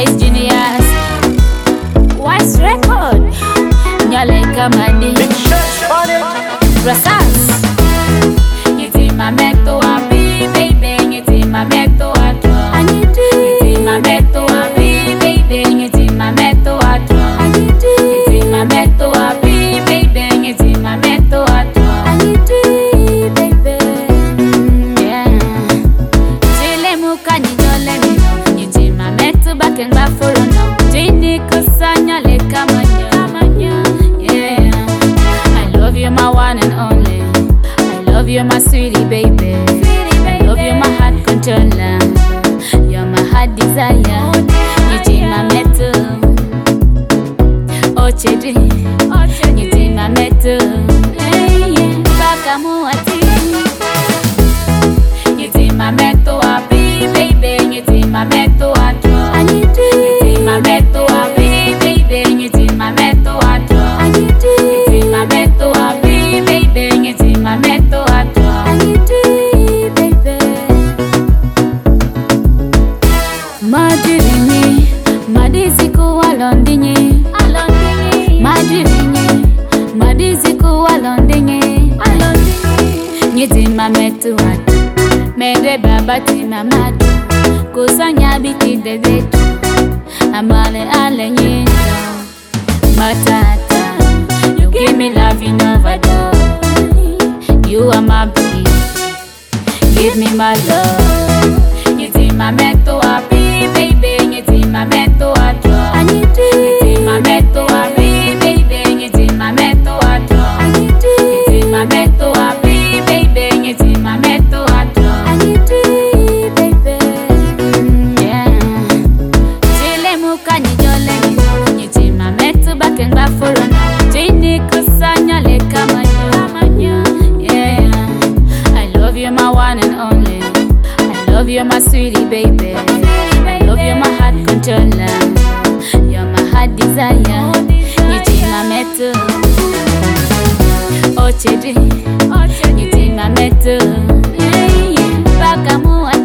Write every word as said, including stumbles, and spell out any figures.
Wise Genius, Wise Record, Nyale Kamadi, Rasas, Yiti Mameto Abi, baby, Yiti Mameto Atwa, Yiti Mameto Abi, baby, Yiti Mameto Atwa, Yiti Mameto Abi, baby, Yiti Mameto Atwa, baby, yeah. Chile muka nyole mi, Yiti Mameto back and back for no. Jini kusanya le kamanya, yeah. I love you, my one and only. I love you, my sweetie baby. I love you, my heart controller. You're my heart desire. Yiti Mameto, Ochedi, Yiti Mameto, Baka muati. Yiti Mameto abi, baby. Yiti Mameto atwa. Yiti Mameto abi, baby. Yiti Mameto atwa. Yiti Mameto abi, baby. Yiti Mameto atwa. Majirini, madiziku walondinye, Majirini, madiziku walondinye, Yiti Mameto atwa. Mede babati mamadu, kusanya biti dedetu, amale ale nyendo, matata. You give me love in overdose. You are my baby, give me my love. Yiti Mameto abi, baby. Yiti Mameto atwa. Yiti Mameto abi, baby. Yiti Mameto atwa. Yiti Mameto abi, baby. Yiti Mameto atwa. Baby, yeah. Chile muka nyole mi, Yiti Mameto back and back for no. Jini kusanya le kamanya, yeah. I love you, my one and only. I love you, my sweetie baby. I love you, my heart controller. You're my heart desire. Yiti Mameto, Ochedi, Yiti Mameto, Baka muati.